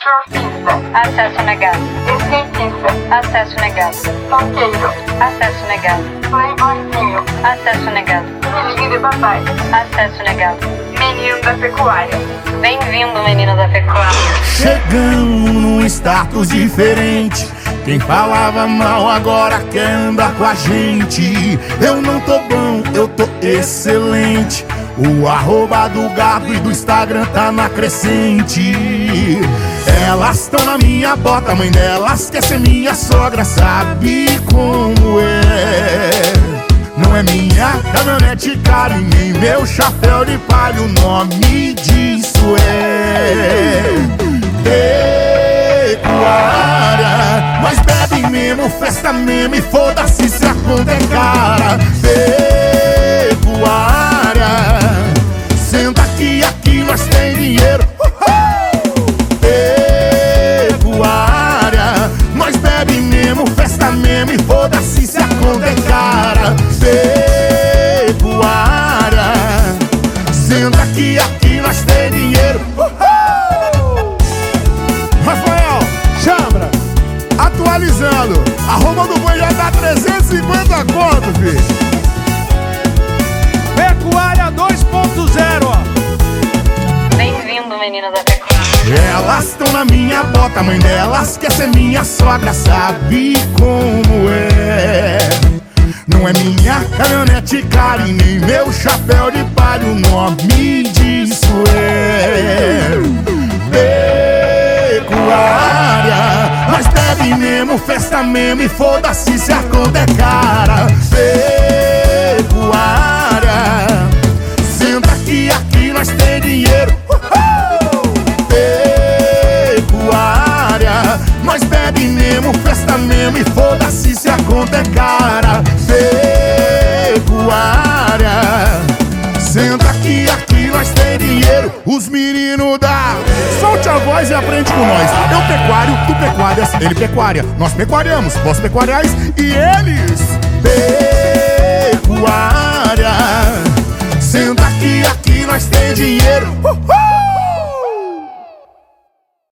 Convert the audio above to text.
Surfista. Acesso negado. Skatista. Acesso negado. Funkeiro. Acesso negado. Playboyzinho. Acesso negado. Filhinho de papai. Acesso negado. Menino da pecuária. Bem-vindo, menino da pecuária. Chegamos num status diferente. Quem falava mal agora quer andar com a gente. Eu não tô bom, eu tô excelente. O arroba do gado e do Instagram tá na crescente. Elas tão na minha bota, a mãe delas quer ser minha sogra. Sabe como é? Não é minha caminhonete cara e nem meu chapéu de palha. O nome disso é pecuária. Nós bebe mesmo, festa mesmo e foda-se se a conta é cara. Pecuária. Senta aqui nós tem dinheiro. Pecuária. Nós bebe mesmo, festa mesmo e foda-se se a conta é cara. Pecuária. Senta aqui nós tem dinheiro. Rafael, chambra, atualizando. A Roma do Boi já dá 350 conto, filho. Pecuária 2.0, ó. Bem-vindo, menino da pecuária. Elas tão na minha bota, a mãe delas quer ser minha sogra. Sabe como é? Não é minha caminhonete cara e nem meu chapéu de palha. O nome disso é pecuária. Nós bebe mesmo, festa mesmo e foda-se se a conta é cara. Pecuária. Senta aqui nós tem dinheiro. Pecuária. Nós bebe mesmo, festa mesmo e foda-se se a conta é cara. Pecuária. Senta aqui nós tem dinheiro. Os meninos da solte a voz e aprende com nós. Eu pecuário, tu pecuárias, ele pecuária. Nós pecuariamos, vós pecuariais e eles